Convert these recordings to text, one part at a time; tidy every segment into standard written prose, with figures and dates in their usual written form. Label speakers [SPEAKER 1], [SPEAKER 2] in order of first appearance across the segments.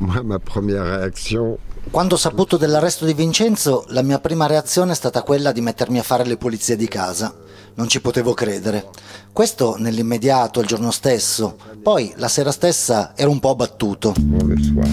[SPEAKER 1] Ma première réaction.
[SPEAKER 2] Quando ho saputo dell'arresto di Vincenzo, la mia prima reazione è stata quella di mettermi a fare le pulizie di casa. Non ci potevo credere. Questo nell'immediato, il giorno stesso. Poi, la sera stessa, ero un po' abbattuto.
[SPEAKER 1] Le soir.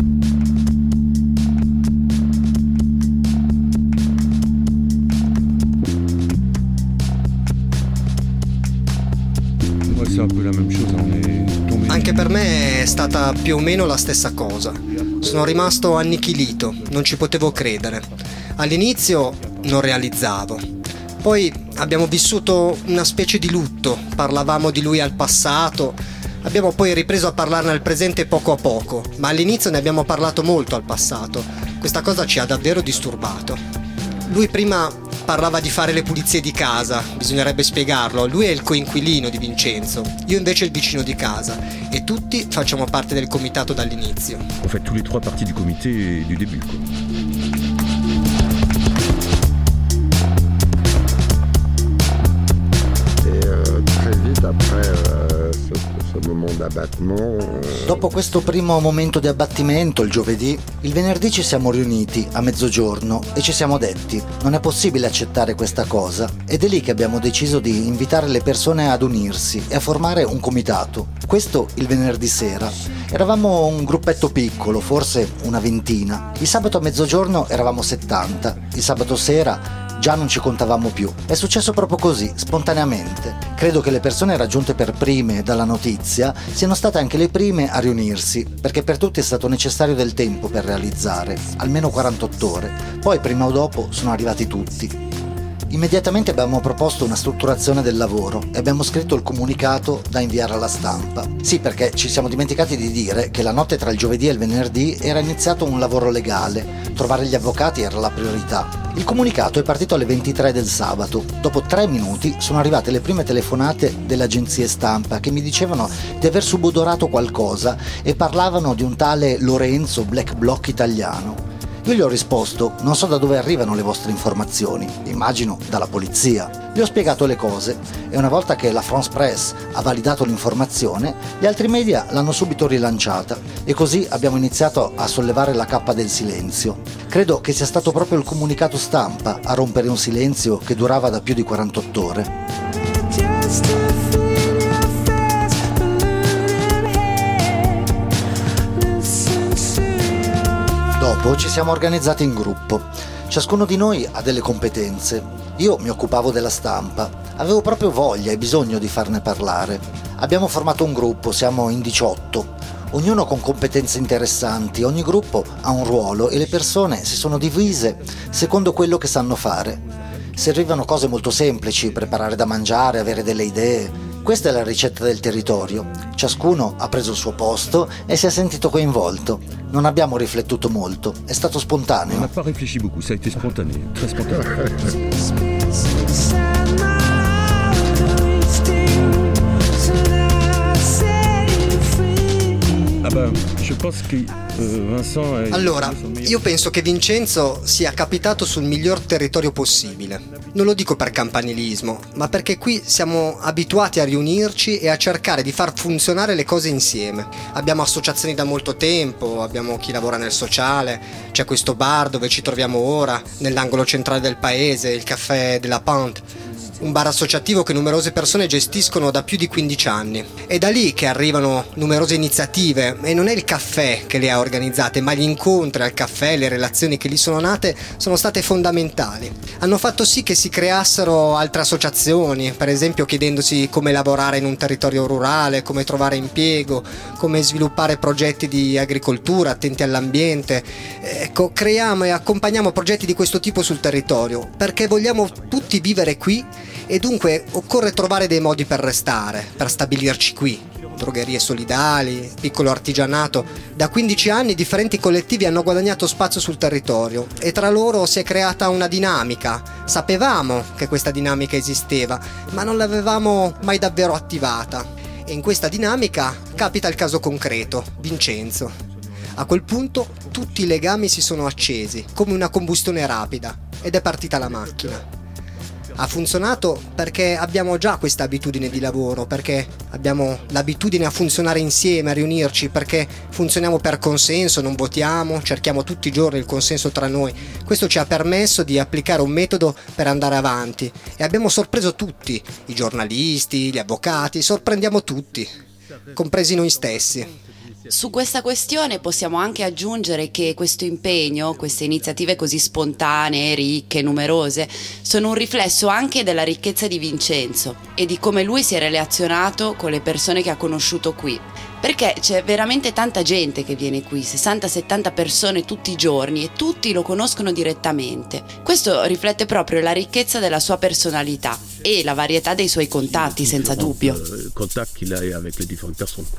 [SPEAKER 3] Anche per me è stata più o meno la stessa cosa. Sono rimasto annichilito, non ci potevo credere. All'inizio non realizzavo. Poi abbiamo vissuto una specie di lutto, parlavamo di lui al passato, abbiamo poi ripreso a parlarne al presente poco a poco, ma all'inizio ne abbiamo parlato molto al passato. Questa cosa ci ha davvero disturbato. Lui prima parlava di fare le pulizie di casa, bisognerebbe spiegarlo. Lui è il coinquilino di Vincenzo, io invece il vicino di casa, e tutti facciamo parte del comitato dall'inizio.
[SPEAKER 4] En fait, tous les trois parties du comité du début, quoi.
[SPEAKER 1] Très vite après ce moment d'abattement.
[SPEAKER 2] Dopo questo primo momento di abbattimento, il giovedì, il venerdì ci siamo riuniti a mezzogiorno e ci siamo detti: non è possibile accettare questa cosa, ed è lì che abbiamo deciso di invitare le persone ad unirsi e a formare un comitato. Questo il venerdì sera. Eravamo un gruppetto piccolo, forse una ventina. Il sabato a mezzogiorno eravamo 70, il sabato sera già non ci contavamo più. È successo proprio così, spontaneamente. Credo che le persone raggiunte per prime dalla notizia siano state anche le prime a riunirsi, perché per tutti è stato necessario del tempo per realizzare, almeno 48 ore. Poi prima o dopo sono arrivati tutti. Immediatamente abbiamo proposto una strutturazione del lavoro e abbiamo scritto il comunicato da inviare alla stampa. Sì, perché ci siamo dimenticati di dire che la notte tra il giovedì e il venerdì era iniziato un lavoro legale. Trovare gli avvocati era la priorità. Il comunicato è partito alle 23 del sabato. Dopo 3 minuti sono arrivate le prime telefonate delle agenzie stampa che mi dicevano di aver subodorato qualcosa e parlavano di un tale Lorenzo Black Bloc italiano. Io gli ho risposto: non so da dove arrivano le vostre informazioni, immagino dalla polizia. Gli ho spiegato le cose e una volta che la France Presse ha validato l'informazione, gli altri media l'hanno subito rilanciata e così abbiamo iniziato a sollevare la cappa del silenzio. Credo che sia stato proprio il comunicato stampa a rompere un silenzio che durava da più di 48 ore. Dopo ci siamo organizzati in gruppo. Ciascuno di noi ha delle competenze. Io mi occupavo della stampa. Avevo proprio voglia e bisogno di farne parlare. Abbiamo formato un gruppo, siamo in 18. Ognuno con competenze interessanti, ogni gruppo ha un ruolo e le persone si sono divise secondo quello che sanno fare. Servivano cose molto semplici, preparare da mangiare, avere delle idee. Questa è la ricetta del territorio. Ciascuno ha preso il suo posto e si è sentito coinvolto. Non abbiamo riflettuto molto, è stato spontaneo.
[SPEAKER 4] On n'a pas réfléchi beaucoup, ça a été spontané, très spontané.
[SPEAKER 3] Allora, io penso che Vincenzo sia capitato sul miglior territorio possibile. Non lo dico per campanilismo, ma perché qui siamo abituati a riunirci e a cercare di far funzionare le cose insieme. Abbiamo associazioni da molto tempo, abbiamo chi lavora nel sociale, c'è questo bar dove ci troviamo ora, nell'angolo centrale del paese, il caffè della Pente. Un bar associativo che numerose persone gestiscono da più di 15 anni. È da lì che arrivano numerose iniziative e non è il caffè che le ha organizzate, ma gli incontri al caffè, le relazioni che lì sono nate sono state fondamentali. Hanno fatto sì che si creassero altre associazioni, per esempio chiedendosi come lavorare in un territorio rurale, come trovare impiego, come sviluppare progetti di agricoltura attenti all'ambiente. Ecco, creiamo e accompagniamo progetti di questo tipo sul territorio perché vogliamo tutti vivere qui. E dunque occorre trovare dei modi per restare, per stabilirci qui. Drogherie solidali, piccolo artigianato. Da 15 anni differenti collettivi hanno guadagnato spazio sul territorio e tra loro si è creata una dinamica. Sapevamo che questa dinamica esisteva, ma non l'avevamo mai davvero attivata. E in questa dinamica capita il caso concreto, Vincenzo. A quel punto tutti i legami si sono accesi, come una combustione rapida, ed è partita la macchina. Ha funzionato perché abbiamo già questa abitudine di lavoro, perché abbiamo l'abitudine a funzionare insieme, a riunirci, perché funzioniamo per consenso, non votiamo, cerchiamo tutti i giorni il consenso tra noi. Questo ci ha permesso di applicare un metodo per andare avanti e abbiamo sorpreso tutti, i giornalisti, gli avvocati, sorprendiamo tutti, compresi noi stessi.
[SPEAKER 5] Su questa questione possiamo anche aggiungere che questo impegno, queste iniziative così spontanee, ricche, numerose, sono un riflesso anche della ricchezza di Vincenzo e di come lui si è relazionato con le persone che ha conosciuto qui. Perché c'è veramente tanta gente che viene qui, 60-70 persone tutti i giorni e tutti lo conoscono direttamente. Questo riflette proprio la ricchezza della sua personalità e la varietà dei suoi contatti, senza dubbio.
[SPEAKER 4] Contact qu'il a avec les différentes personnes.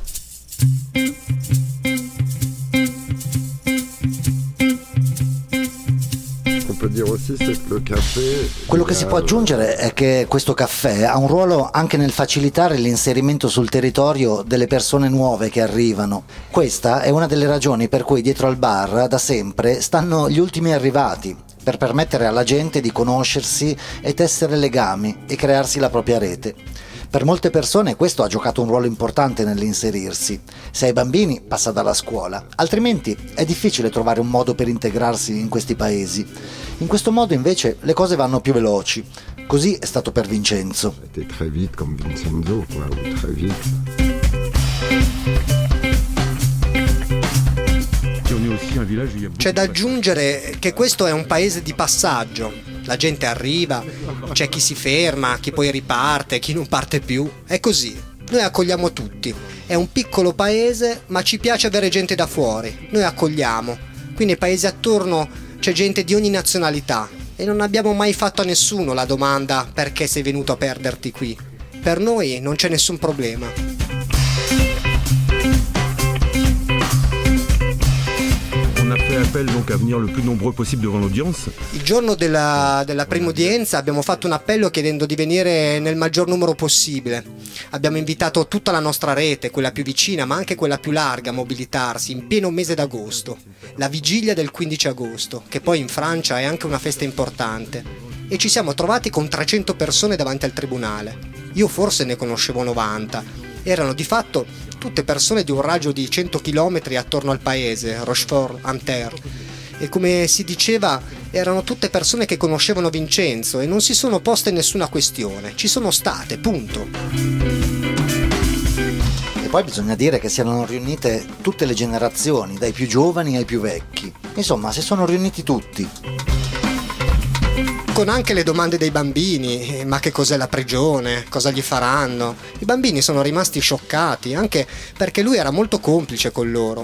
[SPEAKER 2] Quello che si può aggiungere è che questo caffè ha un ruolo anche nel facilitare l'inserimento sul territorio delle persone nuove che arrivano. Questa è una delle ragioni per cui dietro al bar da sempre stanno gli ultimi arrivati, per permettere alla gente di conoscersi e tessere legami e crearsi la propria rete. Per molte persone questo ha giocato un ruolo importante nell'inserirsi. Se hai bambini, passa dalla scuola, altrimenti è difficile trovare un modo per integrarsi in questi paesi. In questo modo invece le cose vanno più veloci. Così è stato per Vincenzo.
[SPEAKER 1] Très vite comme Vincenzo, quoi, très vite.
[SPEAKER 3] C'è da aggiungere che questo è un paese di passaggio. La gente arriva, c'è chi si ferma, chi poi riparte, chi non parte più. È così. Noi accogliamo tutti. È un piccolo paese, ma ci piace avere gente da fuori. Noi accogliamo. Qui nei paesi attorno c'è gente di ogni nazionalità e non abbiamo mai fatto a nessuno la domanda perché sei venuto a perderti qui. Per noi non c'è nessun problema.
[SPEAKER 4] Donc à venir le plus nombreux possible devant l'audience.
[SPEAKER 3] Il giorno della prima udienza abbiamo fatto un appello chiedendo di venire nel maggior numero possibile. Abbiamo invitato tutta la nostra rete, quella più vicina ma anche quella più larga, a mobilitarsi in pieno mese d'agosto, la vigilia del 15 agosto, che poi in Francia è anche una festa importante. E ci siamo trovati con 300 persone davanti al tribunale. Io forse ne conoscevo 90. Erano di fatto tutte persone di un raggio di 100 km attorno al paese, Rochefort-en-Terre. E come si diceva, erano tutte persone che conoscevano Vincenzo e non si sono poste nessuna questione. Ci sono state, punto.
[SPEAKER 2] E poi bisogna dire che si erano riunite tutte le generazioni, dai più giovani ai più vecchi. Insomma, si sono riuniti tutti.
[SPEAKER 3] Con anche le domande dei bambini, ma che cos'è la prigione, cosa gli faranno? I bambini sono rimasti scioccati, anche perché lui era molto complice con loro.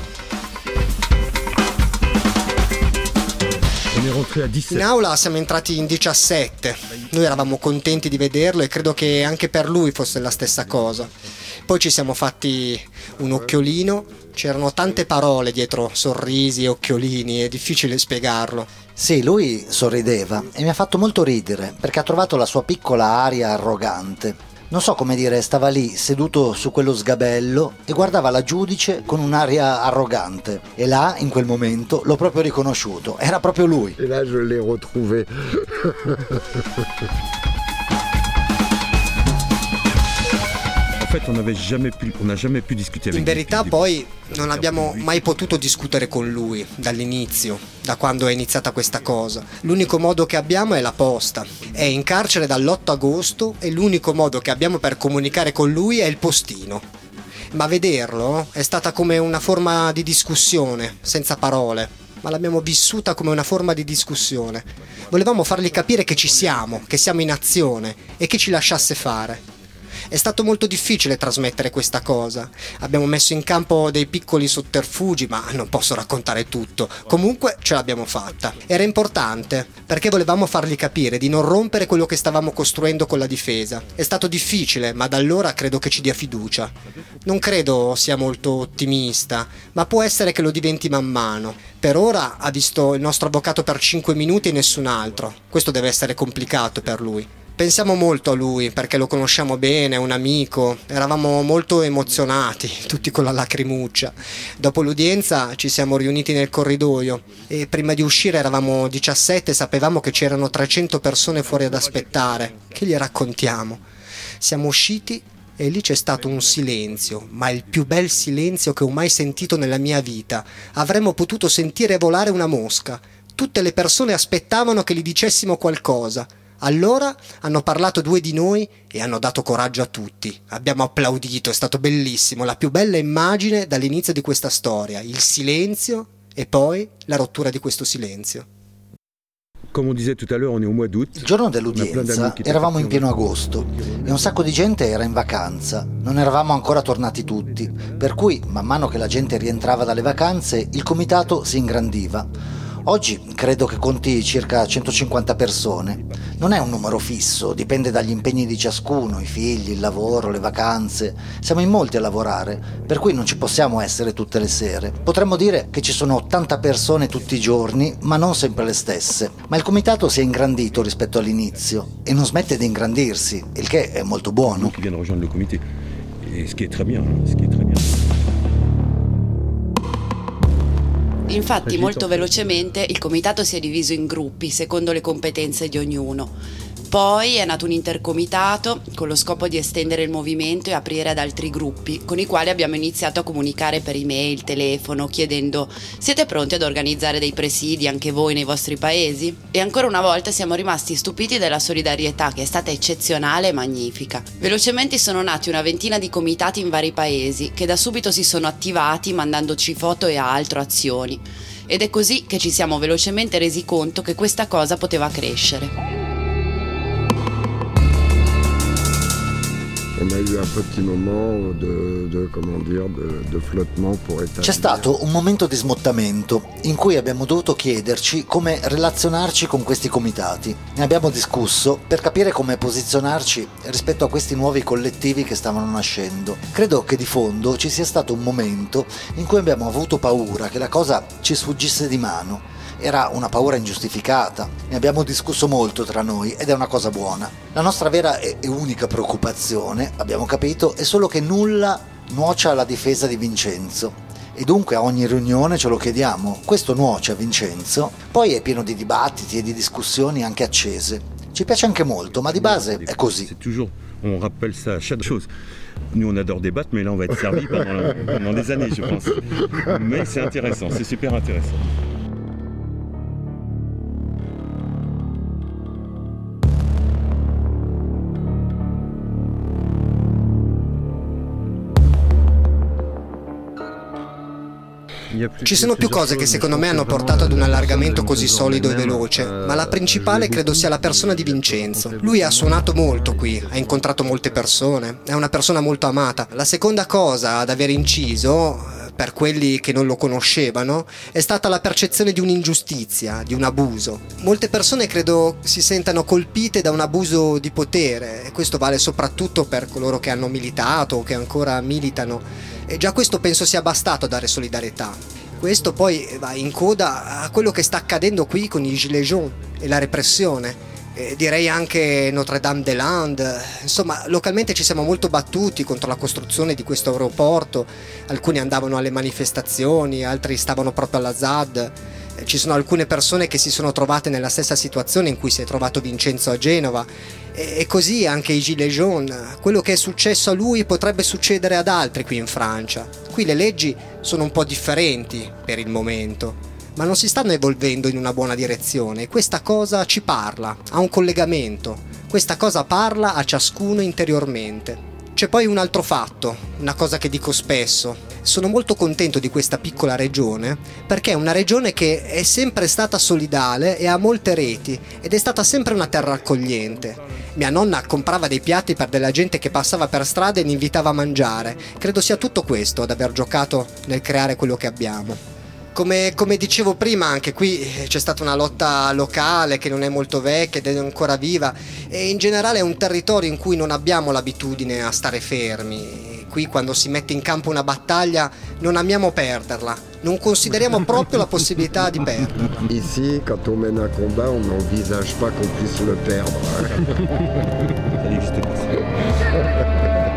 [SPEAKER 3] In aula siamo entrati in 17, noi eravamo contenti di vederlo e credo che anche per lui fosse la stessa cosa. Poi ci siamo fatti un occhiolino, c'erano tante parole dietro sorrisi e occhiolini, è difficile spiegarlo.
[SPEAKER 2] Sì, lui sorrideva e mi ha fatto molto ridere perché ha trovato la sua piccola aria arrogante. Non so come dire, stava lì seduto su quello sgabello e guardava la giudice con un'aria arrogante. E là, in quel momento, l'ho proprio riconosciuto. Era proprio lui.
[SPEAKER 1] Et là, je l'ai retrouvé.
[SPEAKER 3] In verità poi non abbiamo mai potuto discutere con lui dall'inizio, da quando è iniziata questa cosa. L'unico modo che abbiamo è la posta. È in carcere dall'8 agosto e l'unico modo che abbiamo per comunicare con lui è il postino. Ma vederlo è stata come una forma di discussione, senza parole. Ma l'abbiamo vissuta come una forma di discussione. Volevamo fargli capire che ci siamo, che siamo in azione e che ci lasciasse fare. È stato molto difficile trasmettere questa cosa. Abbiamo messo in campo dei piccoli sotterfugi, ma non posso raccontare tutto. Comunque ce l'abbiamo fatta. Era importante, perché volevamo fargli capire di non rompere quello che stavamo costruendo con la difesa. È stato difficile, ma da allora credo che ci dia fiducia. Non credo sia molto ottimista, ma può essere che lo diventi man mano. Per ora ha visto il nostro avvocato per 5 minuti e nessun altro. Questo deve essere complicato per lui. Pensiamo molto a lui perché lo conosciamo bene, è un amico, eravamo molto emozionati, tutti con la lacrimuccia. Dopo l'udienza ci siamo riuniti nel corridoio e prima di uscire eravamo 17 e sapevamo che c'erano 300 persone fuori ad aspettare. Che gli raccontiamo? Siamo usciti e lì c'è stato un silenzio, ma il più bel silenzio che ho mai sentito nella mia vita. Avremmo potuto sentire volare una mosca. Tutte le persone aspettavano che gli dicessimo qualcosa. Allora hanno parlato 2 di noi e hanno dato coraggio a tutti. Abbiamo applaudito, è stato bellissimo, la più bella immagine dall'inizio di questa storia, il silenzio e poi la rottura di questo silenzio.
[SPEAKER 4] Comme on disait tout à l'heure, on est au mois d'août.
[SPEAKER 2] Il giorno dell'udienza eravamo in pieno agosto e un sacco di gente era in vacanza, non eravamo ancora tornati tutti, per cui man mano che la gente rientrava dalle vacanze il comitato si ingrandiva. Oggi credo che conti circa 150 persone. Non è un numero fisso, dipende dagli impegni di ciascuno, i figli, il lavoro, le vacanze. Siamo in molti a lavorare, per cui non ci possiamo essere tutte le sere. Potremmo dire che ci sono 80 persone tutti i giorni, ma non sempre le stesse. Ma il comitato si è ingrandito rispetto all'inizio e non smette di ingrandirsi, il che è molto buono.
[SPEAKER 4] Qui viennent rejoindre le comité. Et ce qui est très bien, ce qui est très bien.
[SPEAKER 5] Infatti molto velocemente il comitato si è diviso in gruppi secondo le competenze di ognuno. Poi è nato un intercomitato con lo scopo di estendere il movimento e aprire ad altri gruppi, con i quali abbiamo iniziato a comunicare per email, telefono, chiedendo: siete pronti ad organizzare dei presidi anche voi nei vostri paesi? E ancora una volta siamo rimasti stupiti della solidarietà, che è stata eccezionale e magnifica. Velocemente sono nati una ventina di comitati in vari paesi, che da subito si sono attivati mandandoci foto e altro azioni. Ed è così che ci siamo velocemente resi conto che questa cosa poteva crescere.
[SPEAKER 1] On a eu un petit moment de flottement pour établir.
[SPEAKER 2] C'è stato un momento di smottamento in cui abbiamo dovuto chiederci come relazionarci con questi comitati. Ne abbiamo discusso per capire come posizionarci rispetto a questi nuovi collettivi che stavano nascendo. Credo che di fondo ci sia stato un momento in cui abbiamo avuto paura che la cosa ci sfuggisse di mano. Era una paura ingiustificata, ne abbiamo discusso molto tra noi ed è una cosa buona. La nostra vera e unica preoccupazione, abbiamo capito, è solo che nulla nuocia alla difesa di Vincenzo. E dunque a ogni riunione ce lo chiediamo: questo nuoce a Vincenzo? Poi è pieno di dibattiti e di discussioni anche accese. Ci piace anche molto, ma di base è così.
[SPEAKER 4] C'est toujours, on rappelle ça à chaque chose. Nous on adore débattre, mais là on va être servi pendant des années, je pense. Mais c'est intéressant, c'est super intéressant.
[SPEAKER 3] Ci sono più cose che secondo me hanno portato ad un allargamento così solido e veloce, ma la principale credo sia la persona di Vincenzo. Lui ha suonato molto qui, ha incontrato molte persone, è una persona molto amata. La seconda cosa ad aver inciso, per quelli che non lo conoscevano, è stata la percezione di un'ingiustizia, di un abuso. Molte persone credo si sentano colpite da un abuso di potere, e questo vale soprattutto per coloro che hanno militato o che ancora militano. E già questo penso sia bastato a dare solidarietà. Questo poi va in coda a quello che sta accadendo qui con i Gilets jaunes e la repressione. Direi anche Notre-Dame-des-Landes. Insomma, localmente ci siamo molto battuti contro la costruzione di questo aeroporto. Alcuni andavano alle manifestazioni, altri stavano proprio alla ZAD. Ci sono alcune persone che si sono trovate nella stessa situazione in cui si è trovato Vincenzo a Genova. E così anche i Gilets jaunes. Quello che è successo a lui potrebbe succedere ad altri qui in Francia. Qui le leggi sono un po' differenti per il momento, ma non si stanno evolvendo in una buona direzione. Questa cosa ci parla, ha un collegamento. Questa cosa parla a ciascuno interiormente. C'è poi un altro fatto, una cosa che dico spesso. Sono molto contento di questa piccola regione perché è una regione che è sempre stata solidale e ha molte reti ed è stata sempre una terra accogliente. Mia nonna comprava dei piatti per della gente che passava per strada e li invitava a mangiare. Credo sia tutto questo ad aver giocato nel creare quello che abbiamo. Come dicevo prima, anche qui c'è stata una lotta locale che non è molto vecchia ed è ancora viva, e in generale è un territorio in cui non abbiamo l'abitudine a stare fermi. qui quando si mette in campo una battaglia non amiamo perderla, non consideriamo proprio la possibilità di perderla.
[SPEAKER 1] Ici, quand on mène un combat, on n'envisage pas qu'on puisse le perdre.
[SPEAKER 4] Ça n'existe pas.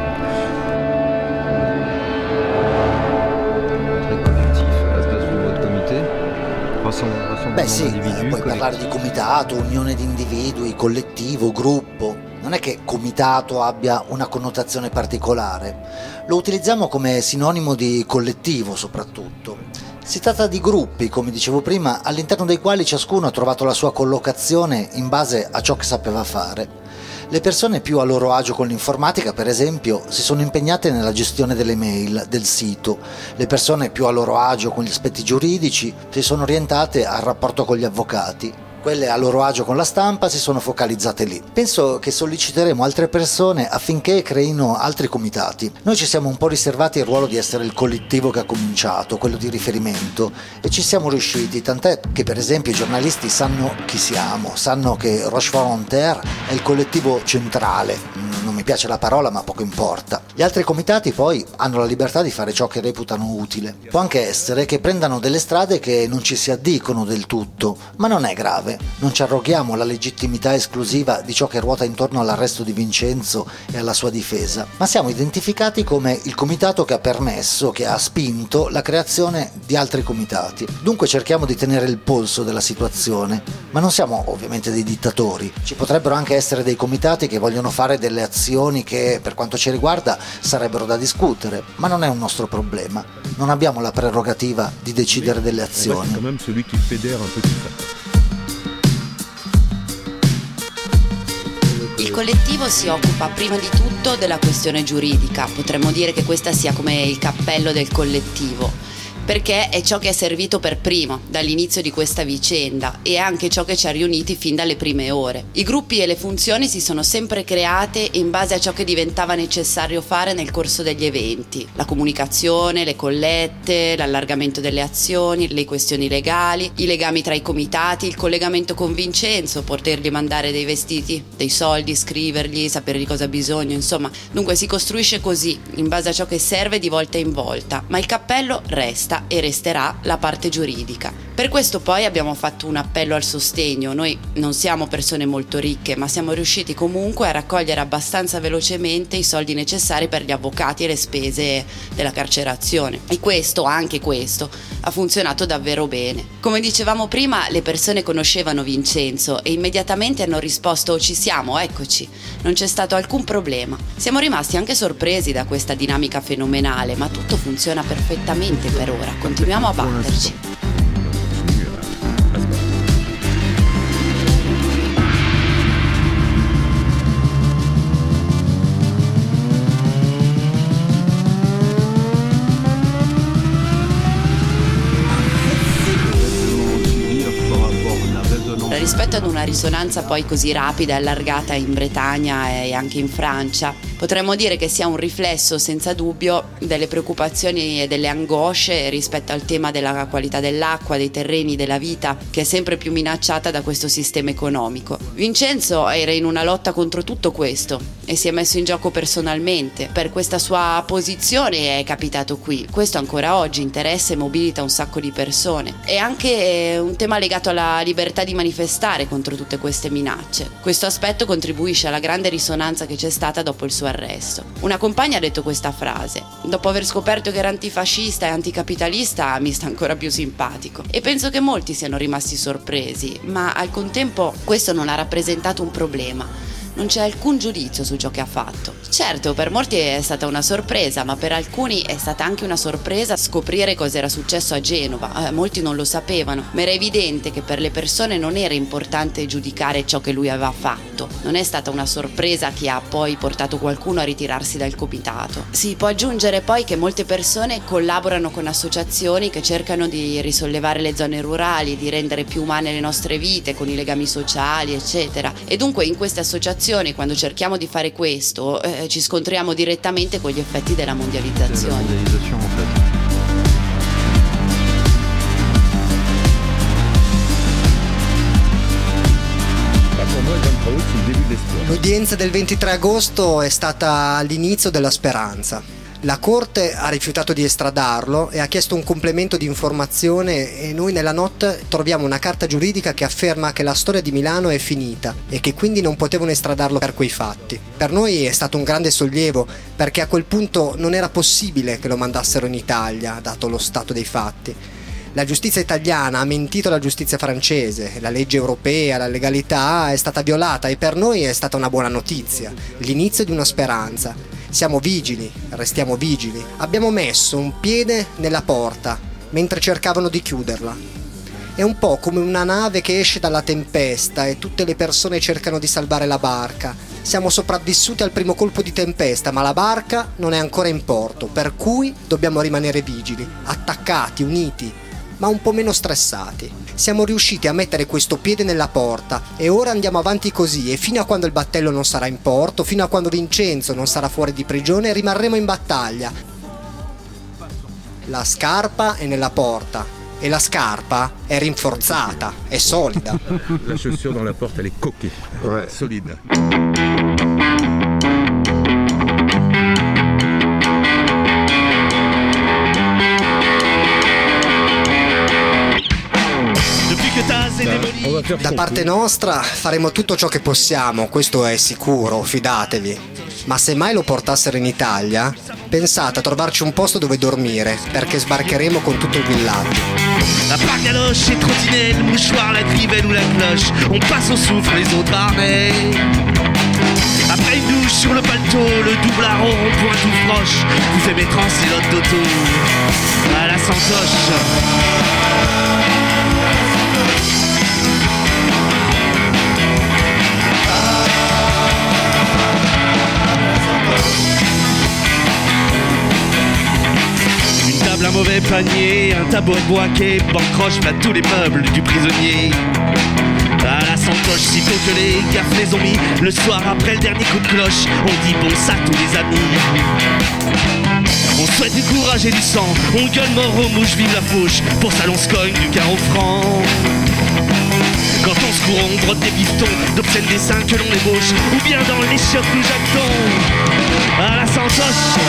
[SPEAKER 2] Beh sì, puoi parlare di comitato, unione di individui, collettivo, gruppo. Non è che comitato abbia una connotazione particolare, lo utilizziamo come sinonimo di collettivo soprattutto. Si tratta di gruppi, come dicevo prima, all'interno dei quali ciascuno ha trovato la sua collocazione in base a ciò che sapeva fare. Le persone più a loro agio con l'informatica, per esempio, si sono impegnate nella gestione delle mail, del sito. Le persone più a loro agio con gli aspetti giuridici si sono orientate al rapporto con gli avvocati. Quelle a loro agio con la stampa si sono focalizzate lì. Penso che solleciteremo altre persone affinché creino altri comitati. Noi ci siamo un po' riservati il ruolo di essere il collettivo che ha cominciato, quello di riferimento, e ci siamo riusciti, tant'è che per esempio i giornalisti sanno chi siamo, sanno che Rochefort-en-Terre è il collettivo centrale. Non mi piace la parola, ma poco importa. Gli altri comitati poi hanno la libertà di fare ciò che reputano utile. Può anche essere che prendano delle strade che non ci si addicono del tutto, ma non è grave. Non ci arroghiamo la legittimità esclusiva di ciò che ruota intorno all'arresto di Vincenzo e alla sua difesa, ma siamo identificati come il comitato che ha permesso, che ha spinto la creazione di altri comitati. Dunque cerchiamo di tenere il polso della situazione, ma non siamo ovviamente dei dittatori. Ci potrebbero anche essere dei comitati che vogliono fare delle azioni che, per quanto ci riguarda, sarebbero da discutere, ma non è un nostro problema. Non abbiamo la prerogativa di decidere delle azioni.
[SPEAKER 5] Il collettivo si occupa prima di tutto della questione giuridica, potremmo dire che questa sia come il cappello del collettivo, perché è ciò che è servito per primo dall'inizio di questa vicenda e anche ciò che ci ha riuniti fin dalle prime ore. I gruppi e le funzioni si sono sempre create in base a ciò che diventava necessario fare nel corso degli eventi: la comunicazione, le collette, l'allargamento delle azioni, le questioni legali, i legami tra i comitati, il collegamento con Vincenzo, potergli mandare dei vestiti, dei soldi, scrivergli, sapere di cosa ha bisogno, insomma. Dunque si costruisce così, in base a ciò che serve di volta in volta, ma il cappello resta e resterà la parte giuridica. Per questo poi abbiamo fatto un appello al sostegno. Noi non siamo persone molto ricche, ma siamo riusciti comunque a raccogliere abbastanza velocemente i soldi necessari per gli avvocati e le spese della carcerazione. E questo, anche questo, ha funzionato davvero bene. Come dicevamo prima, le persone conoscevano Vincenzo e immediatamente hanno risposto: ci siamo, eccoci. Non c'è stato alcun problema. Siamo rimasti anche sorpresi da questa dinamica fenomenale, ma tutto funziona perfettamente per ora. Continuiamo a batterci. Rispetto ad una risonanza poi così rapida e allargata in Bretagna e anche in Francia, potremmo dire che sia un riflesso senza dubbio delle preoccupazioni e delle angosce rispetto al tema della qualità dell'acqua, dei terreni, della vita, che è sempre più minacciata da questo sistema economico. Vincenzo era in una lotta contro tutto questo e si è messo in gioco personalmente. Per questa sua posizione è capitato qui. Questo ancora oggi interessa e mobilita un sacco di persone. È anche un tema legato alla libertà di manifestare contro tutte queste minacce. Questo aspetto contribuisce alla grande risonanza che c'è stata dopo il suo arresto. Una compagna ha detto questa frase: dopo aver scoperto che era antifascista e anticapitalista mi sta ancora più simpatico. E penso che molti siano rimasti sorpresi, ma al contempo questo non ha rappresentato un problema. Non c'è alcun giudizio su ciò che ha fatto. Certo, per molti è stata una sorpresa, ma per alcuni è stata anche una sorpresa scoprire cosa era successo a Genova. Molti non lo sapevano, ma era evidente che per le persone non era importante giudicare ciò che lui aveva fatto. Non è stata una sorpresa che ha poi portato qualcuno a ritirarsi dal comitato. Si può aggiungere poi che molte persone collaborano con associazioni che cercano di risollevare le zone rurali, di rendere più umane le nostre vite con i legami sociali, eccetera. E dunque in queste associazioni, quando cerchiamo di fare questo, ci scontriamo direttamente con gli effetti della mondializzazione.
[SPEAKER 3] L'udienza del 23 agosto è stata l'inizio della speranza. La Corte ha rifiutato di estradarlo e ha chiesto un complemento di informazione e noi nella notte troviamo una carta giuridica che afferma che la storia di Milano è finita e che quindi non potevano estradarlo per quei fatti. Per noi è stato un grande sollievo perché a quel punto non era possibile che lo mandassero in Italia, dato lo stato dei fatti. La giustizia italiana ha mentito alla giustizia francese, la legge europea, la legalità è stata violata e per noi è stata una buona notizia, l'inizio di una speranza. Siamo vigili, restiamo vigili. Abbiamo messo un piede nella porta mentre cercavano di chiuderla. È un po' come una nave che esce dalla tempesta e tutte le persone cercano di salvare la barca. Siamo sopravvissuti al primo colpo di tempesta, ma la barca non è ancora in porto, per cui dobbiamo rimanere vigili, attaccati, uniti, ma un po' meno stressati. Siamo riusciti a mettere questo piede nella porta e ora andiamo avanti così e fino a quando il battello non sarà in porto, fino a quando Vincenzo non sarà fuori di prigione, rimarremo in battaglia. La scarpa è nella porta e la scarpa è rinforzata, è solida.
[SPEAKER 4] La chaussure dans la porte, elle est coquée,
[SPEAKER 1] Ouais.
[SPEAKER 4] solide.
[SPEAKER 3] Da parte nostra faremo tutto ciò che possiamo, questo è sicuro, fidatevi. Ma se mai lo portassero in Italia, pensate a trovarci un posto dove dormire, perché sbarcheremo con tutto il villaggio.
[SPEAKER 6] La pargaloche, les trottinettes, le mouchoir, la trivelle ou la cloche. On passe au souffle les autres armés. Après une douche sur le paletot, le double à rond-point tout froche. Vous faites mes trans et l'autre d'auto à la santoche. Un mauvais panier, un tabouret de bois qui bancroche à tous les meubles du prisonnier. À la santoche, sitôt que les gaffes les ont mis, le soir après le dernier coup de cloche, on dit bon ça tous les amis. On souhaite du courage et du sang, on gueule mort aux mouches, vive la fauche, pour ça l'on se cogne du carreau franc. Quand on se court, on brotte des bifetons, d'obscènes dessins que l'on ébauche, ou bien dans les chiottes nous jactons. À la santoche.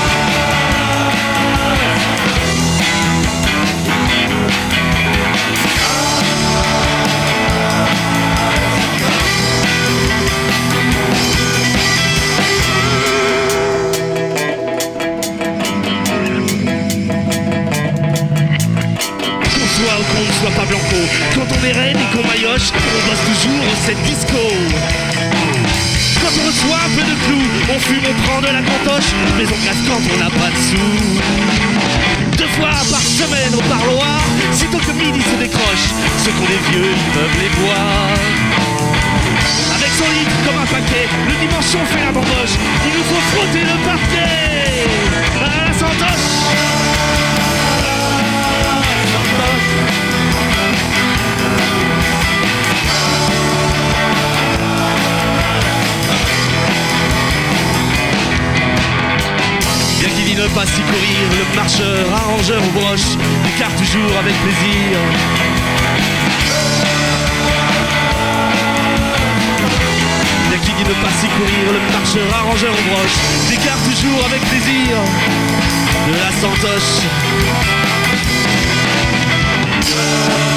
[SPEAKER 6] Qu'on ne soit pas blanco, quand on est raide et qu'on maillotche, on bosse toujours au set disco. Quand on reçoit un peu de clous, on fume, on prend de la cantoche, mais on casse quand on n'a pas de sous. 2 fois par semaine au parloir, sitôt que midi se décroche, ceux qu'on est vieux, ils peuvent les boire. Avec 100 litres comme un paquet, le dimanche on fait la bamboche, il nous faut frotter le parquet. À la santoche. Bien qu'il dit ne pas s'y courir, le marcheur, arrangeur ou broche, écarte toujours avec plaisir. Bien qu'il dit ne pas s'y courir, le marcheur, arrangeur ou broche, écarte toujours avec plaisir. De la santoche.